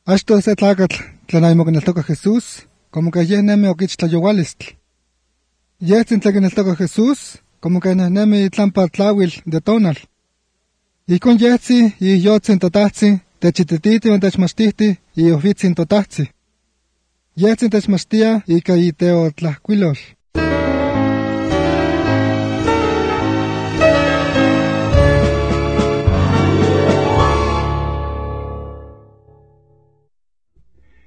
Achto se tlacatl tlanaymoquineltoca Jesús, como que yeh nemi oquich tlayoualistl. Yetzin tlaquineltoca Jesús, como que nemi tlampa tlawil de tonal. Icon yetzi yotzin totahzi, techitititi o techmachtihti y ofitzin totahzi. Yetzin techmachtia ika iteotlahcuilol.